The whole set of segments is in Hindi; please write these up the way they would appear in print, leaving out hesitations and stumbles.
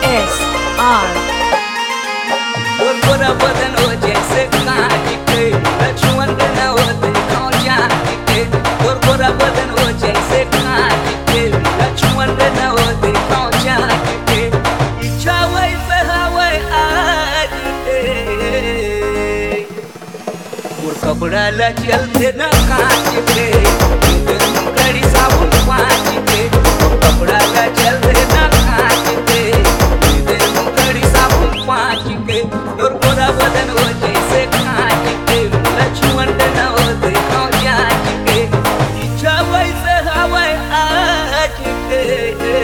S R और गोरा बदन हो जैसे कांच के, लक्ष्मण न हो देखो जान के। और गोरा बदन हो जैसे कांच के, लक्ष्मण न हो देखो जान के। इच्छा वैसे हवे आज के, और कपड़ा ला चलते न कांच के, कड़ी साबुन पाँच के। और कपड़ा ला चलते न कांच के, कड़ी साबुन पाँच के। और गोरा बदन हो जैसे कांच के, लक्ष्मण न हो देखो जांच के। इच्छा वैसे हवे आज के,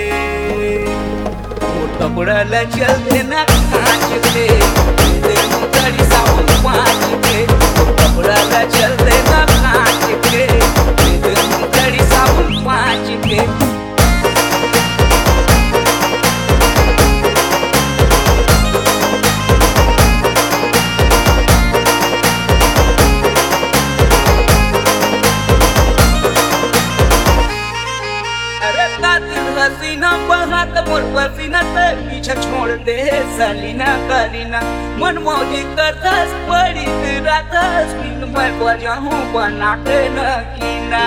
और कपड़ा ला चलते न कांच के, कड़ी साबुन पाँच के। और कपड़ा ला चलते न कांच के, कड़ी साबुन पाँच के। अरे कातिल हसीना बहा मोर पसीना से पीछे छोड़ दे सलीना करीना। मन मौजी करतस बड़ी रातस, बिन मैं बजाऊं बना के नकीना।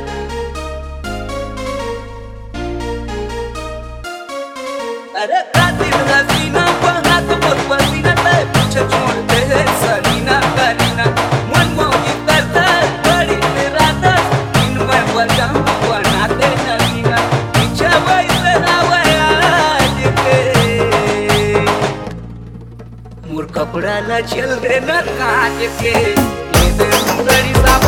अरे कातिल हसीना बहा मोर पसीना से पीछे छोड़ दे सलीना करीना। मन मौजी करतस बड़ी रातस, बिन मैं बजाऊं बना के नकीना। इच्छा वैसे हवे आज के, मोर कपड़ा ला चल दे न कांच के, ये दे मुंगरी सा